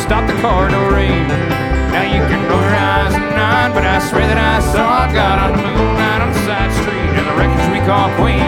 stop the car, no rain. Now you can roll your eyes at night, but I swear that I saw God on the moon right on the side street, and the wreckage we call Queen.